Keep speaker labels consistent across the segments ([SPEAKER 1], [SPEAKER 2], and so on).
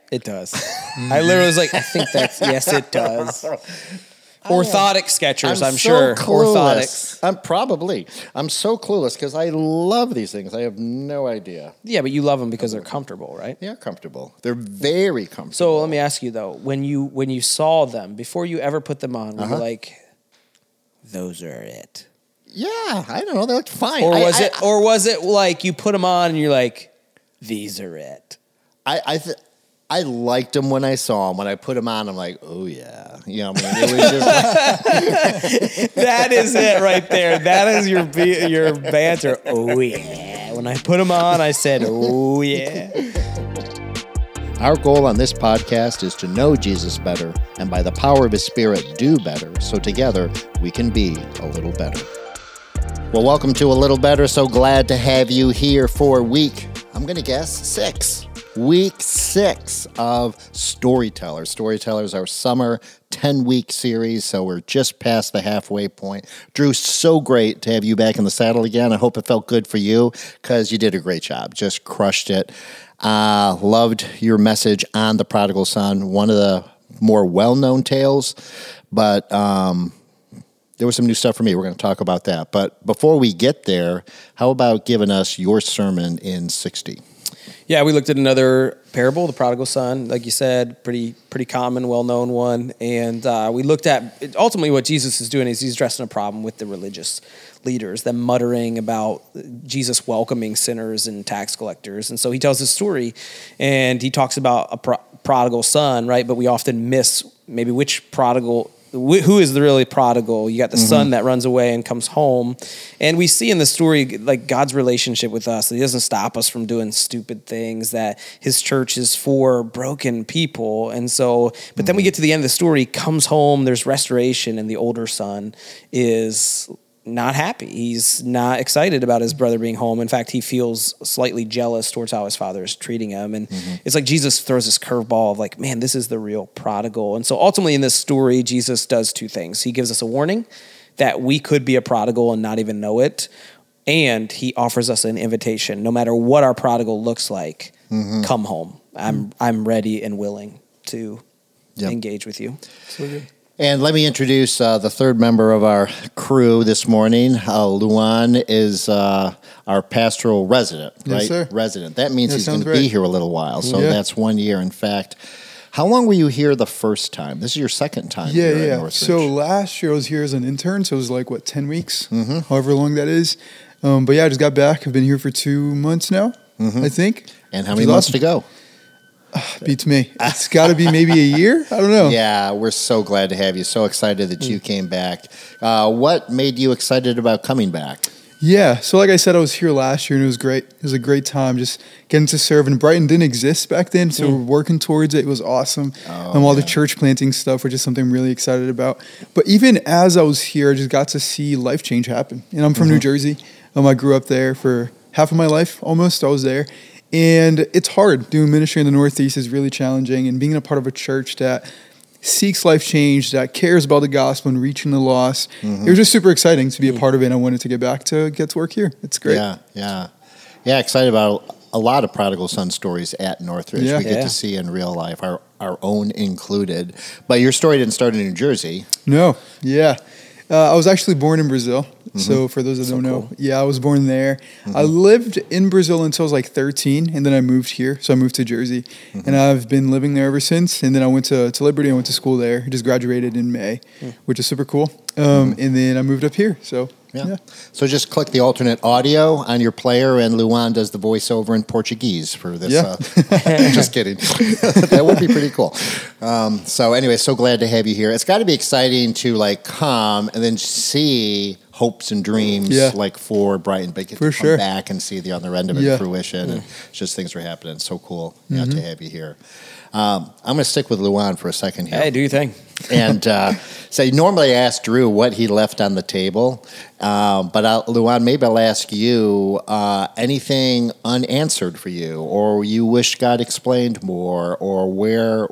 [SPEAKER 1] It does. I literally was like, I think that's, yes, it does. Orthotic Skechers, I'm sure.
[SPEAKER 2] Clueless.
[SPEAKER 1] Orthotics.
[SPEAKER 2] I'm so clueless because I love these things. I have no idea.
[SPEAKER 1] Yeah, but you love them because they're comfortable, right?
[SPEAKER 2] They're comfortable. They're very comfortable.
[SPEAKER 1] So let me ask you though, when you saw them, before you ever put them on, were you like, those are it?
[SPEAKER 2] Yeah, I don't know. They look fine.
[SPEAKER 1] Or was it like you put them on and you're like, these are it?
[SPEAKER 2] I liked them when I saw them. When I put them on, I'm like, oh yeah. You know what I mean? It was just
[SPEAKER 1] that is it right there. That is your banter. Oh yeah. When I put them on, I said, oh yeah.
[SPEAKER 2] Our goal on this podcast is to know Jesus better and by the power of his Spirit do better so together we can be a little better. Well, welcome to A Little Better. So glad to have you here for week, I'm going to guess, 6. Week 6 of Storytellers. Storytellers, our summer 10-week series, so we're just past the halfway point. Drew, so great to have you back in the saddle again. I hope it felt good for you because you did a great job. Just crushed it. Loved your message on the prodigal son, one of the more well-known tales, but there was some new stuff for me. We're going to talk about that. But before we get there, how about giving us your sermon in 60?
[SPEAKER 1] Yeah, we looked at another parable, the prodigal son, like you said, pretty common, well-known one. And we looked at, ultimately what Jesus is doing is he's addressing a problem with the religious leaders, them muttering about Jesus welcoming sinners and tax collectors. And so he tells his story, and he talks about a prodigal son, right? But we often miss maybe which prodigal, who is the really prodigal. You got the son that runs away and comes home. And we see in the story, like, God's relationship with us. He doesn't stop us from doing stupid things, that his church is for broken people. And so, but then we get to the end of the story, comes home, there's restoration, and the older son is not happy. He's not excited about his brother being home. In fact, he feels slightly jealous towards how his father is treating him. And it's like Jesus throws this curveball of like, man, this is the real prodigal. And so ultimately in this story, Jesus does two things. He gives us a warning that we could be a prodigal and not even know it. And he offers us an invitation. No matter what our prodigal looks like, come home. I'm ready and willing to engage with you. So good.
[SPEAKER 2] And let me introduce the third member of our crew this morning. Luan is our pastoral resident, right?
[SPEAKER 3] Yes, sir.
[SPEAKER 2] Resident. That means he's going to be here a little while. So that's 1 year. In fact, how long were you here the first time? This is your second time here at Northridge.
[SPEAKER 3] So last year I was here as an intern, so it was like, 10 weeks? However long that is. But yeah, I just got back. I've been here for 2 months now, I think.
[SPEAKER 2] And how many months to go?
[SPEAKER 3] Beats me. It's got to be maybe a year. I don't know.
[SPEAKER 2] Yeah, we're so glad to have you. So excited that you came back. What made you excited about coming back?
[SPEAKER 3] Yeah, so like I said, I was here last year, and it was great. It was a great time just getting to serve. And Brighton didn't exist back then, so we're working towards it. It was awesome. All the church planting stuff, which is something I'm really excited about. But even as I was here, I just got to see life change happen. And I'm from New Jersey. I grew up there for half of my life, almost. I was there. And it's hard. Doing ministry in the Northeast is really challenging. And being a part of a church that seeks life change, that cares about the gospel and reaching the lost, it was just super exciting to be a part of it. And I wanted to get to work here. It's great.
[SPEAKER 2] Yeah, excited about a lot of prodigal son stories at Northridge. We get to see in real life, our own included. But your story didn't start in New Jersey.
[SPEAKER 3] No, I was actually born in Brazil. So for those that don't know, I was born there. I lived in Brazil until I was like 13, and then I moved here. So I moved to Jersey, and I've been living there ever since. And then I went to Liberty. I went to school there. I just graduated in May, which is super cool. And then I moved up here. So
[SPEAKER 2] So just click the alternate audio on your player, and Luan does the voiceover in Portuguese for this. Just kidding. That would be pretty cool. So anyway, so glad to have you here. It's got to be exciting to like come and then see hopes and dreams like for Brighton, but get to come back and see the other end of it fruition. And just things are happening. So cool to have you here. I'm going to stick with Luan for a second here.
[SPEAKER 1] Hey, do your thing.
[SPEAKER 2] And say, normally I ask Drew what he left on the table, but Luan, maybe I'll ask you anything unanswered for you, or you wish God explained more, or where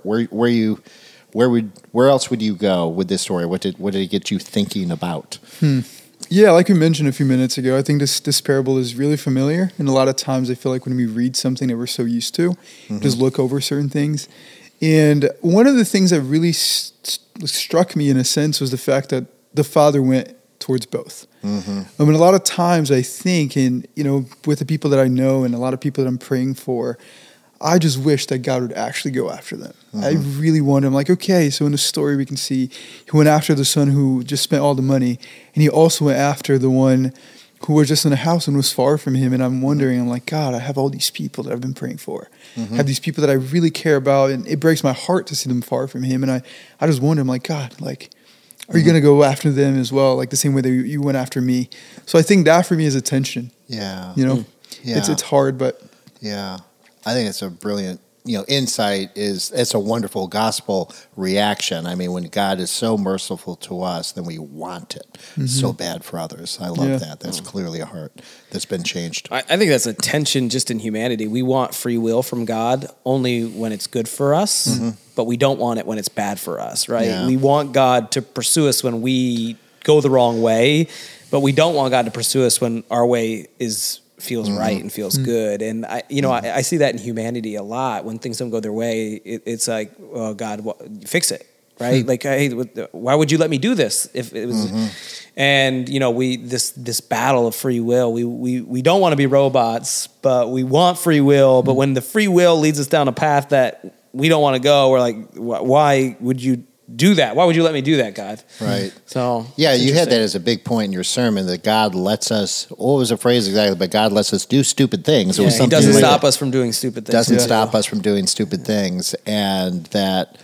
[SPEAKER 2] else would you go with this story? What did it get you thinking about?
[SPEAKER 3] Yeah, like we mentioned a few minutes ago, I think this parable is really familiar. And a lot of times I feel like when we read something that we're so used to, just look over certain things. And one of the things that really struck me in a sense was the fact that the father went towards both. I mean, a lot of times I think, with the people that I know and a lot of people that I'm praying for, I just wish that God would actually go after them. I really wonder. I'm like, okay, so in the story we can see he went after the son who just spent all the money, and he also went after the one who was just in a house and was far from him. And I'm wondering, I'm like, God, I have all these people that I've been praying for. I have these people that I really care about, and it breaks my heart to see them far from him. And I just wonder, I'm like, God, like, are you going to go after them as well, like the same way that you went after me? So I think that for me is a tension.
[SPEAKER 2] Yeah.
[SPEAKER 3] Yeah. It's hard, but.
[SPEAKER 2] Yeah. I think it's a brilliant, insight it's a wonderful gospel reaction. I mean, when God is so merciful to us, then we want it so bad for others. I love that. That's clearly a heart that's been changed.
[SPEAKER 1] I think that's a tension just in humanity. We want free will from God only when it's good for us, but we don't want it when it's bad for us, right?
[SPEAKER 2] Yeah.
[SPEAKER 1] We want God to pursue us when we go the wrong way, but we don't want God to pursue us when our way feels right and feels good. And I see that in humanity a lot. When things don't go their way, it's like, oh God, fix it, right? Like, hey, why would you let me do this if it was? And this battle of free will. We don't want to be robots, but we want free will. But when the free will leads us down a path that we don't want to go, we're like, why would you do that? Why would you let me do that, God?
[SPEAKER 2] Right.
[SPEAKER 1] So
[SPEAKER 2] yeah, you had that as a big point in your sermon, that God lets us, what was the phrase exactly, but God lets us do stupid things.
[SPEAKER 1] He doesn't stop us from doing stupid things.
[SPEAKER 2] Doesn't stop us from doing stupid things. And that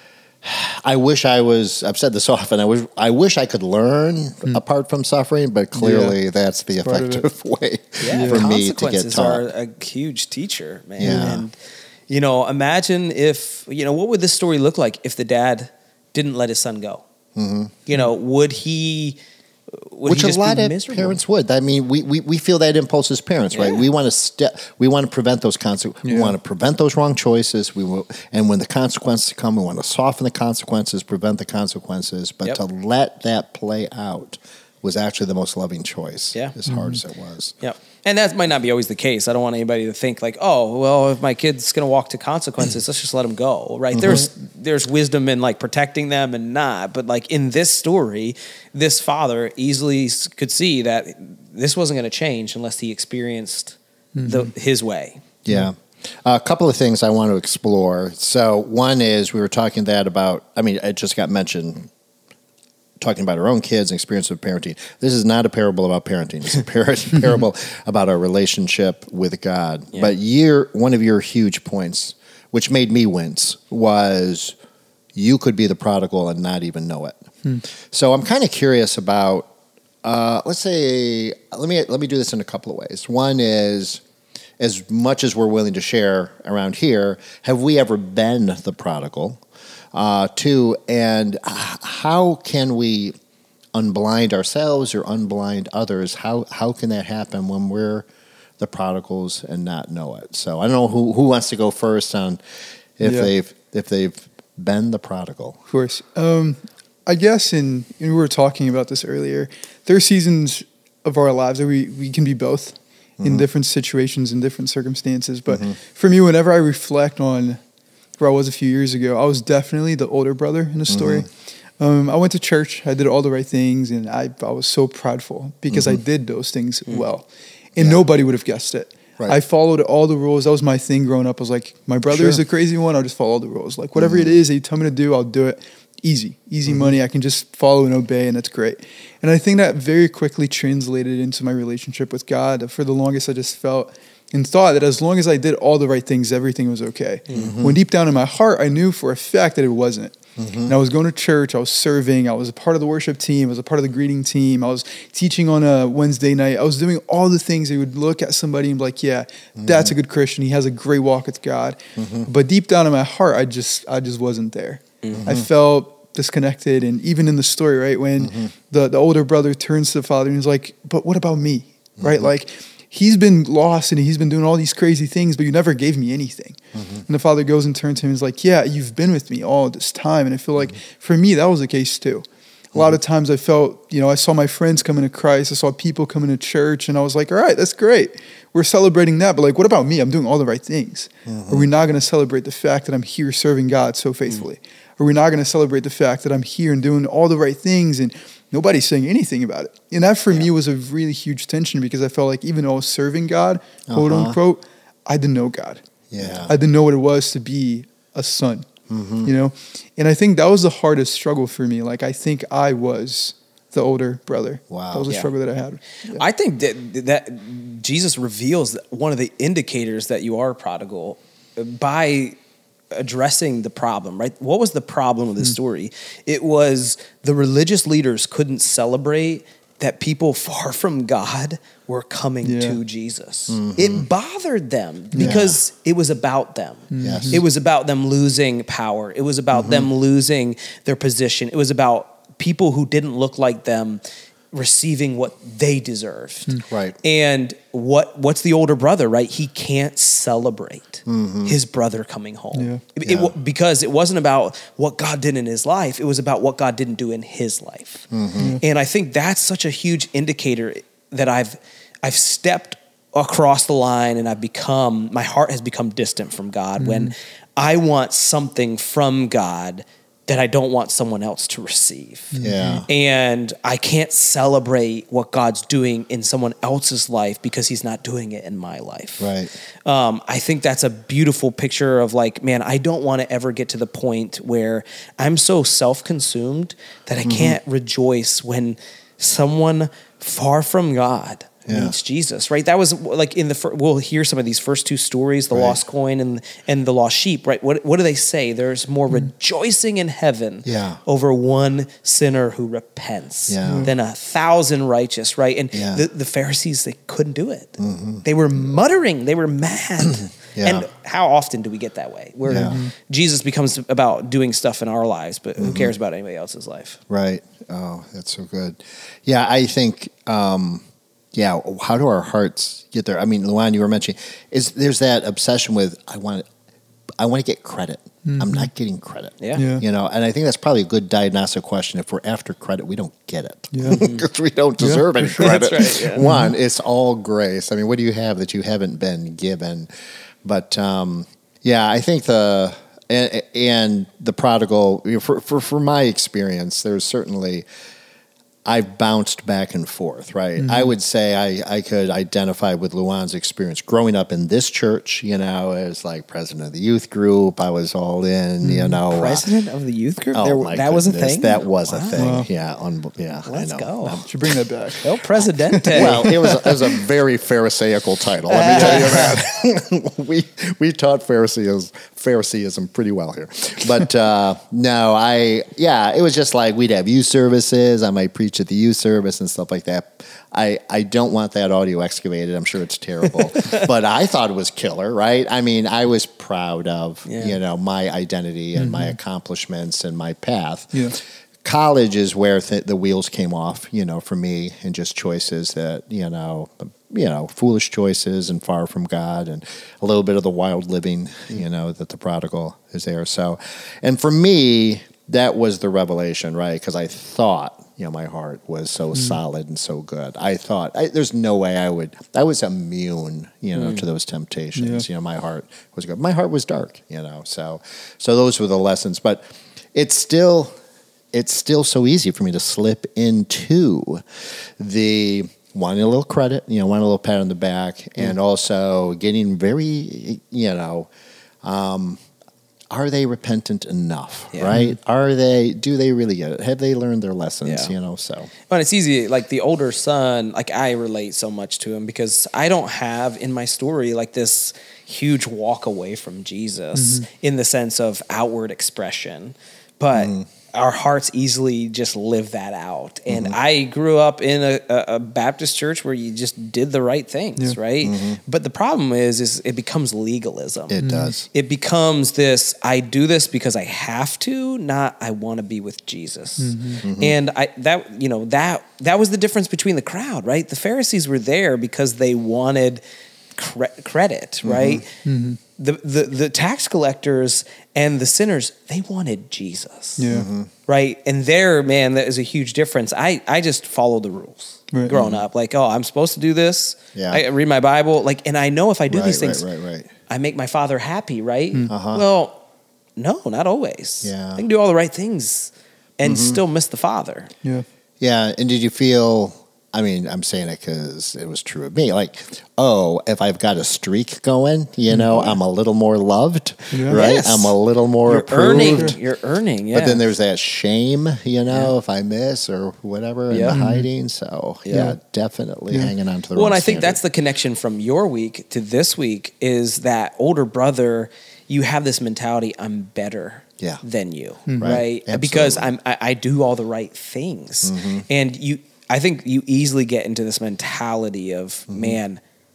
[SPEAKER 2] I wish I've said this often, I wish I could learn apart from suffering, but clearly that's the effective way for me to get taught.
[SPEAKER 1] Consequences are a huge teacher, man.
[SPEAKER 2] Yeah.
[SPEAKER 1] And, imagine if, what would this story look like if the dad didn't let his son go? Would he
[SPEAKER 2] Which
[SPEAKER 1] just
[SPEAKER 2] a lot
[SPEAKER 1] be
[SPEAKER 2] of
[SPEAKER 1] miserable?
[SPEAKER 2] parents would. I mean, we feel that impulse as parents, right? We want to prevent those consequences. We want to prevent those wrong choices. And when the consequences come, we want to soften the consequences, prevent the consequences. But to let that play out was actually the most loving choice. As hard as it was.
[SPEAKER 1] Yep. And that might not be always the case. I don't want anybody to think like, oh, well, if my kid's going to walk to consequences, let's just let them go, right? There's wisdom in like protecting them and not. But like in this story, this father easily could see that this wasn't going to change unless he experienced his way.
[SPEAKER 2] Yeah. A couple of things I want to explore. So one is we were talking it just got mentioned, talking about our own kids and experience of parenting. This is not a parable about parenting. It's a parable about our relationship with God. Yeah. But one of your huge points, which made me wince, was you could be the prodigal and not even know it. So I'm kind of curious about, let me do this in a couple of ways. One is, as much as we're willing to share around here, have we ever been the prodigal? Two, and how can we unblind ourselves or unblind others? How can that happen when we're the prodigals and not know it? So I don't know who wants to go first on if they've been the prodigal.
[SPEAKER 3] Of course. I guess and we were talking about this earlier, there are seasons of our lives that we can be both in different situations and different circumstances. But for me, whenever I reflect on where I was a few years ago, I was definitely the older brother in the story. I went to church, I did all the right things, and I was so prideful because I did those things well. And nobody would have guessed it. Right. I followed all the rules. That was my thing growing up. I was like, my brother is the crazy one, I'll just follow all the rules. Like whatever it is that you tell me to do, I'll do it. Easy money. I can just follow and obey, and that's great. And I think that very quickly translated into my relationship with God. For the longest, I just felt and thought that as long as I did all the right things, everything was okay. When deep down in my heart, I knew for a fact that it wasn't. And I was going to church, I was serving, I was a part of the worship team, I was a part of the greeting team, I was teaching on a Wednesday night, I was doing all the things that would look at somebody and be like, yeah, that's a good Christian, he has a great walk with God. But deep down in my heart, I just wasn't there. I felt disconnected. And even in the story, right, when the older brother turns to the father and he's like, but what about me, right? Like, he's been lost and he's been doing all these crazy things, but you never gave me anything. And the father goes and turns to him and is like, yeah, you've been with me all this time. And I feel like for me, that was the case too. A lot of times I felt, I saw my friends coming to Christ. I saw people coming to church, and I was like, all right, that's great. We're celebrating that. But like, what about me? I'm doing all the right things. Are we not going to celebrate the fact that I'm here serving God so faithfully? Are we not going to celebrate the fact that I'm here and doing all the right things and nobody's saying anything about it? And that for me was a really huge tension, because I felt like even though I was serving God, quote unquote, I didn't know God.
[SPEAKER 2] Yeah.
[SPEAKER 3] I didn't know what it was to be a son, And I think that was the hardest struggle for me. Like, I think I was the older brother.
[SPEAKER 2] Wow.
[SPEAKER 3] That was a struggle that I had. Yeah.
[SPEAKER 1] I think that Jesus reveals that one of the indicators that you are prodigal by addressing the problem, right? What was the problem of the story? It was the religious leaders couldn't celebrate that people far from God were coming to Jesus. It bothered them because it was about them.
[SPEAKER 2] Yes.
[SPEAKER 1] It was about them losing power. It was about them losing their position. It was about people who didn't look like them receiving what they deserved.
[SPEAKER 2] Right.
[SPEAKER 1] And what's the older brother, right? He can't celebrate his brother coming home. Because it wasn't about what God did in his life. It was about what God didn't do in his life. And I think that's such a huge indicator that I've stepped across the line and my heart has become distant from God when I want something from God that I don't want someone else to receive.
[SPEAKER 2] Yeah.
[SPEAKER 1] And I can't celebrate what God's doing in someone else's life because he's not doing it in my life.
[SPEAKER 2] Right.
[SPEAKER 1] I think that's a beautiful picture of like, man, I don't want to ever get to the point where I'm so self-consumed that I can't rejoice when someone far from God meets Jesus, right? That was like we'll hear some of these first two stories, the lost coin and the lost sheep, right? What do they say? There's more rejoicing in heaven over one sinner who repents than 1,000 righteous, right? And the Pharisees, they couldn't do it. They were muttering, they were mad. And how often do we get that way? Where Jesus becomes about doing stuff in our lives, but who cares about anybody else's life?
[SPEAKER 2] Right. Oh, that's so good. Yeah, I think... how do our hearts get there? I mean, Luan, you were mentioning, there's that obsession with I want to get credit. I'm not getting credit. And I think that's probably a good diagnostic question. If we're after credit, we don't get it because we don't deserve any credit.
[SPEAKER 1] That's right,
[SPEAKER 2] One, it's all grace. I mean, what do you have that you haven't been given? But I think and the prodigal, for my experience, there's certainly. I've bounced back and forth, right? I would say I could identify with Luan's experience growing up in this church, as like president of the youth group. I was all in,
[SPEAKER 1] President of the youth group?
[SPEAKER 2] That
[SPEAKER 1] was a thing?
[SPEAKER 2] That was a thing.
[SPEAKER 3] Wow.
[SPEAKER 1] Let's go.
[SPEAKER 3] Should bring that back.
[SPEAKER 1] El Presidente.
[SPEAKER 2] Well, it was a very Pharisaical title. Let me tell you that. we taught Phariseeism pretty well here. But it was just like we'd have youth services. I might preach at the youth service and stuff like that. I don't want that audio excavated. I'm sure it's terrible. But I thought it was killer, right? I mean, I was proud of, my identity and my accomplishments and my path. Yeah. College is where the wheels came off, for me, and just choices that, foolish choices and far from God and a little bit of the wild living, that the prodigal is there. So, and for me, that was the revelation, right? Because I thought, my heart was so solid and so good. I thought, there's no way I was immune, to those temptations. My heart was good. My heart was dark, so those were the lessons. But it's still so easy for me to slip into the wanting a little credit, wanting a little pat on the back, and also getting very, are they repentant enough, right? Do they really get it? Have they learned their lessons, so.
[SPEAKER 1] But it's easy, like the older son, like I relate so much to him because I don't have in my story like this huge walk away from Jesus in the sense of outward expression. But our hearts easily just live that out. And I grew up in a Baptist church where you just did the right things, right? But the problem is it becomes legalism.
[SPEAKER 2] It does.
[SPEAKER 1] It becomes this, I do this because I have to, not I want to be with Jesus. And that was the difference between the crowd, right? The Pharisees were there because they wanted credit, right? The tax collectors And the sinners, they wanted Jesus.
[SPEAKER 3] Yeah.
[SPEAKER 1] Right? And there, man, that is a huge difference. I just follow the rules growing up. Like, oh, I'm supposed to do this.
[SPEAKER 2] Yeah.
[SPEAKER 1] I read my Bible. Like, and I know if I do these things,
[SPEAKER 2] right.
[SPEAKER 1] I make my Father happy, right? Well, no, not always.
[SPEAKER 2] Yeah.
[SPEAKER 1] I can do all the right things and still miss the Father.
[SPEAKER 3] Yeah.
[SPEAKER 2] Yeah, and did you feel, I mean, I'm saying it because it was true of me, like, oh, if I've got a streak going, you know, I'm a little more loved, right?
[SPEAKER 1] Yes.
[SPEAKER 2] I'm a little more approved.
[SPEAKER 1] You're earning, yeah.
[SPEAKER 2] But then there's that shame, you know, if I miss or whatever, and the hiding. So, definitely hanging on to the
[SPEAKER 1] Well, and I
[SPEAKER 2] standard.
[SPEAKER 1] think that's the connection from your week to this week is that older brother, you have this mentality, I'm better than you, right?
[SPEAKER 2] Absolutely.
[SPEAKER 1] Because I do all the right things. And I think you easily get into this mentality of, man,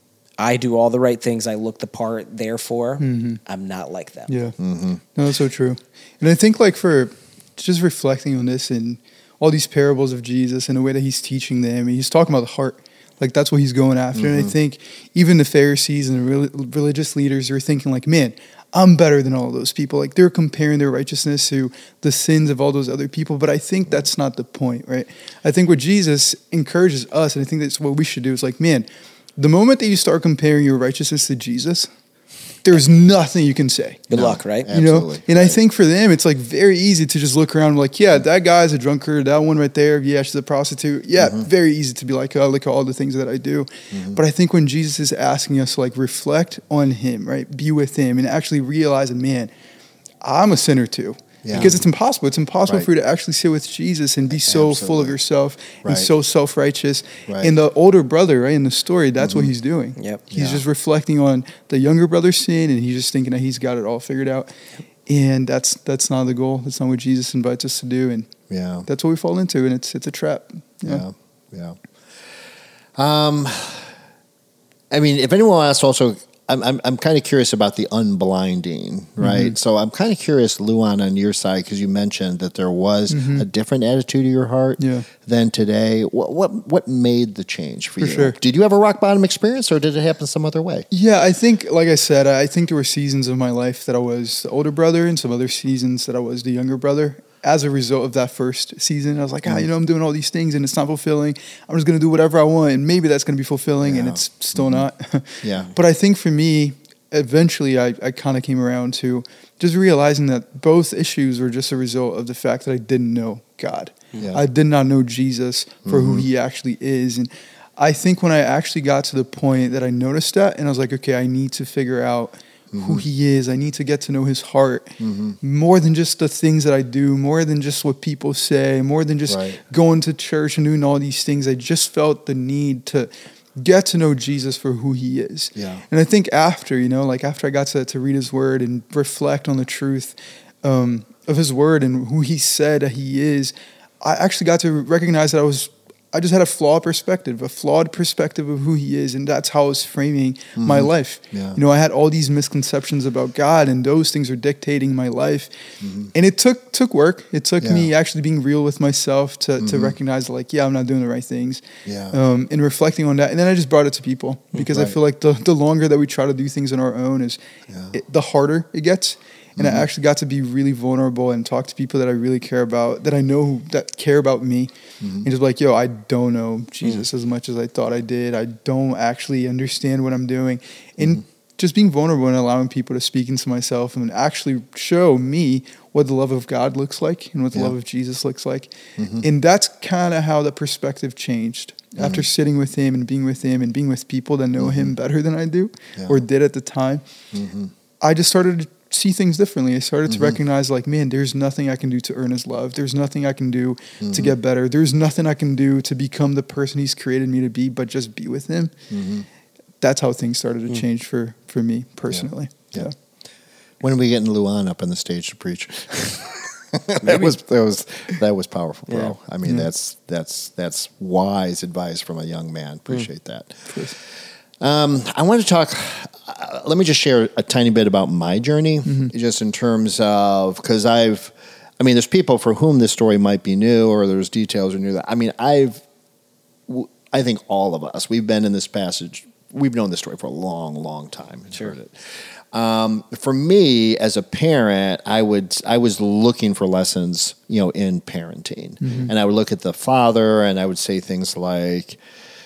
[SPEAKER 1] I do all the right things, I look the part, therefore I'm not like them.
[SPEAKER 3] Yeah. No, that's so true. And I think like for just reflecting on this and all these parables of Jesus and the way that he's teaching them, he's talking about the heart. Like that's what he's going after. And I think even the Pharisees and the religious leaders are thinking like, man, I'm better than all those people. Like they're comparing their righteousness to the sins of all those other people. But I think that's not the point, right? I think what Jesus encourages us, and I think that's what we should do, is like, man, the moment that you start comparing your righteousness to Jesus, there's nothing you can say.
[SPEAKER 1] Good luck, right?
[SPEAKER 3] You know, and I think for them, it's like very easy to just look around and like, yeah, that guy's a drunkard. That one right there, yeah, she's a prostitute. Yeah, very easy to be like, oh, look at all the things that I do. But I think when Jesus is asking us to like reflect on him, right, be with him, and actually realize, man, I'm a sinner too. Yeah. Because it's impossible. It's impossible for you to actually sit with Jesus and be so full of yourself and so self-righteous. And the older brother, right, in the story, that's what he's doing. He's just reflecting on the younger brother's sin, and he's just thinking that he's got it all figured out. And that's not the goal. That's not what Jesus invites us to do. And that's what we fall into, and it's a trap.
[SPEAKER 2] Yeah. I mean, if anyone else also, I'm kind of curious about the unblinding, right? So I'm kind of curious, Luan, on your side, because you mentioned that there was a different attitude of your heart than today. What made the change for you?
[SPEAKER 3] Sure.
[SPEAKER 2] Did you have a rock bottom experience, or did it happen some other way?
[SPEAKER 3] Yeah, I think, like I said, I think there were seasons of my life that I was the older brother and some other seasons that I was the younger brother. As a result of that first season, I was like, I'm doing all these things and it's not fulfilling. I'm just going to do whatever I want, and maybe that's going to be fulfilling, and it's still not. But I think for me, eventually I kind of came around to just realizing that both issues were just a result of the fact that I didn't know God. I did not know Jesus for who he actually is. And I think when I actually got to the point that I noticed that, and I was like, okay, I need to figure out who he is. I need to get to know his heart more than just the things that I do, more than just what people say, more than just going to church and doing all these things. I just felt the need to get to know Jesus for who he is. And I think after I got to read his word and reflect on the truth of his word and who he said he is, I actually got to recognize that I just had a flawed perspective of who he is, and that's how I was framing my life. I had all these misconceptions about God, and those things are dictating my life. And it took work. It took me actually being real with myself to recognize, like, I'm not doing the right things, and reflecting on that. And then I just brought it to people, because I feel like the longer that we try to do things on our own the harder it gets. And I actually got to be really vulnerable and talk to people that I really care about, that I know that care about me. And just like, I don't know Jesus as much as I thought I did. I don't actually understand what I'm doing. And just being vulnerable and allowing people to speak into myself and actually show me what the love of God looks like and what the love of Jesus looks like. And that's kind of how the perspective changed. After sitting with him and being with people that know him better than I do or did at the time, I just started to see things differently. I started to recognize, like, man, there's nothing I can do to earn his love. There's nothing I can do to get better. There's nothing I can do to become the person he's created me to be, but just be with him. That's how things started to change for me personally.
[SPEAKER 2] When are we getting Luan up on the stage to preach? that was powerful, bro. I mean, that's wise advice from a young man. Appreciate that. I want to talk. Let me just share a tiny bit about my journey, just in terms of, because there's people for whom this story might be new, or there's details are new. I mean, I think all of us, we've been in this passage. We've known this story for a long, long time. Heard it. For me, as a parent, I was looking for lessons, in parenting, and I would look at the father, and I would say things like,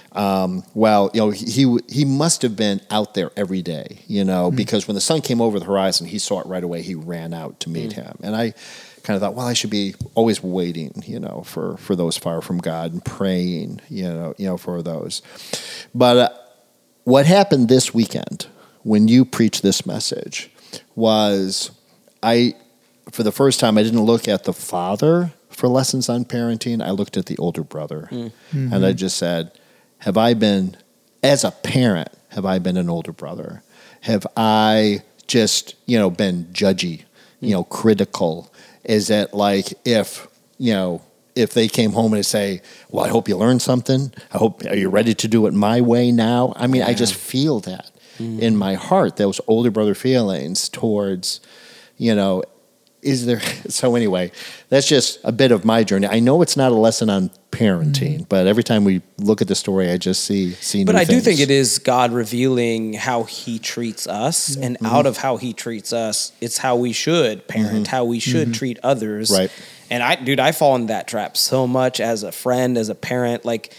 [SPEAKER 2] he must have been out there every day, because when the sun came over the horizon, he saw it right away. He ran out to meet him, and I kind of thought, well, I should be always waiting, for those far from God and praying, for those. But what happened this weekend when you preached this message was for the first time, I didn't look at the father for lessons on parenting. I looked at the older brother, and I just said, as a parent, have I been an older brother? Have I just, been judgy, critical? Is it like if they came home and they say, well, I hope you learned something. Are you ready to do it my way now? I mean, I just feel that in my heart, those older brother feelings towards, is there? So anyway, that's just a bit of my journey. I know it's not a lesson on parenting, but every time we look at the story, I just see new
[SPEAKER 1] But I do
[SPEAKER 2] things.
[SPEAKER 1] think it is God revealing how he treats us, and out of how he treats us, it's how we should parent, how we should treat others.
[SPEAKER 2] Right.
[SPEAKER 1] And I fall into that trap so much as a friend, as a parent. Like,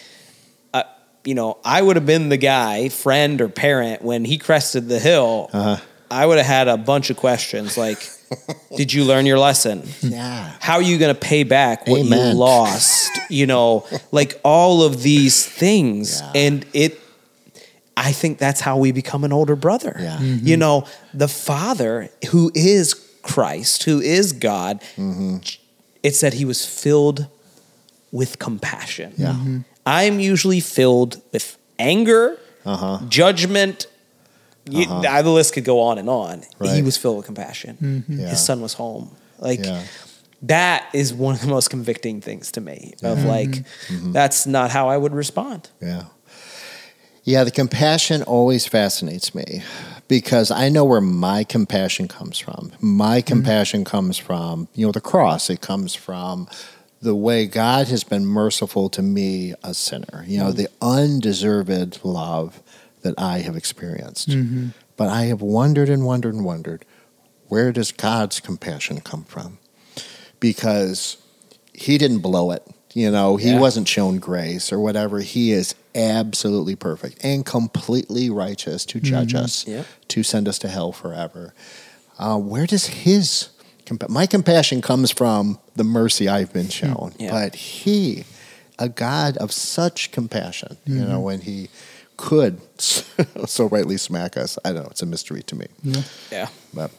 [SPEAKER 1] I would have been the guy, friend or parent, when he crested the hill. I would have had a bunch of questions like, did you learn your lesson?
[SPEAKER 2] Yeah.
[SPEAKER 1] How are you going to pay back what
[SPEAKER 2] Amen.
[SPEAKER 1] you lost? Like all of these things.
[SPEAKER 2] Yeah.
[SPEAKER 1] And I think that's how we become an older brother.
[SPEAKER 2] Yeah.
[SPEAKER 1] The father who is Christ, who is God, it said he was filled with compassion.
[SPEAKER 2] Yeah.
[SPEAKER 1] I'm usually filled with anger, judgment. The list could go on and on.
[SPEAKER 2] Right.
[SPEAKER 1] He was filled with compassion.
[SPEAKER 2] Yeah.
[SPEAKER 1] His son was home.
[SPEAKER 2] Yeah.
[SPEAKER 1] That is one of the most convicting things to me of that's not how I would respond.
[SPEAKER 2] Yeah. Yeah, the compassion always fascinates me because I know where my compassion comes from. My compassion comes from, the cross. It comes from the way God has been merciful to me, a sinner. The undeserved love that I have experienced. But I have wondered and wondered and wondered, where does God's compassion come from? Because he didn't blow it. He wasn't shown grace or whatever. He is absolutely perfect and completely righteous to judge us, to send us to hell forever. Where does his my compassion comes from the mercy I've been shown. But he, a God of such compassion, when he could so rightly smack us. I don't know. It's a mystery to me.
[SPEAKER 1] Yeah.
[SPEAKER 2] But,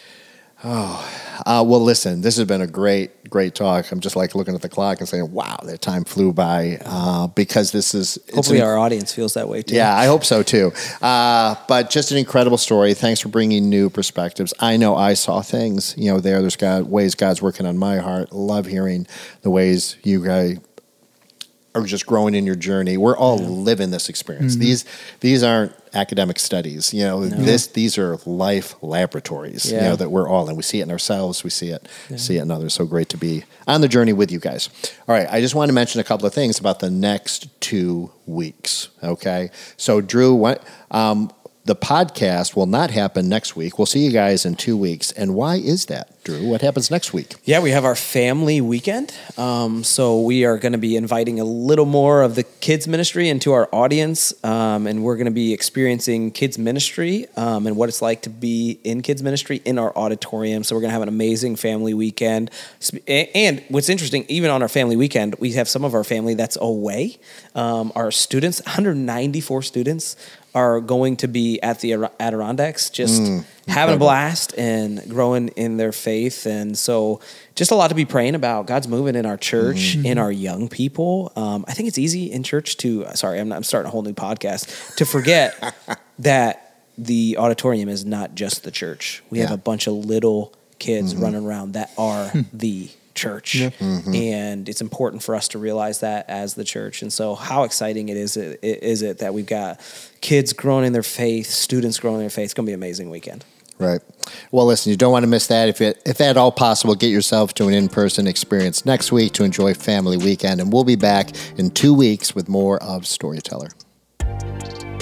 [SPEAKER 2] well, listen, this has been a great, great talk. I'm just like looking at the clock and saying, wow, that time flew by because this is...
[SPEAKER 1] Hopefully our audience feels that way too.
[SPEAKER 2] Yeah, I hope so too. But just an incredible story. Thanks for bringing new perspectives. I know I saw things, there's ways God's working on my heart. Love hearing the ways you guys are just growing in your journey. We're all living this experience. These aren't academic studies. These are life laboratories. That we're all in. We see it in ourselves. We see it in others. So great to be on the journey with you guys. All right, I just want to mention a couple of things about the next 2 weeks. Okay, so Drew, the podcast will not happen next week. We'll see you guys in 2 weeks. And why is that, Drew? What happens next week?
[SPEAKER 1] Yeah, we have our family weekend. So we are going to be inviting a little more of the kids ministry into our audience. And we're going to be experiencing kids ministry and what it's like to be in kids ministry in our auditorium. So we're going to have an amazing family weekend. And what's interesting, even on our family weekend, we have some of our family that's away. Our students, 194 students, are going to be at the Adirondacks, just having a blast and growing in their faith. And so just a lot to be praying about. God's moving in our church, in our young people. I think it's easy in church I'm starting a whole new podcast, to forget that the auditorium is not just the church. We have a bunch of little kids running around that are the church. And it's important for us to realize that as the church. And so how exciting is it that we've got kids growing in their faith, students growing in their faith. It's going to be an amazing weekend.
[SPEAKER 2] Right. Well, listen, you don't want to miss that. If at all possible, get yourself to an in-person experience next week to enjoy Family Weekend. And we'll be back in 2 weeks with more of Storyteller.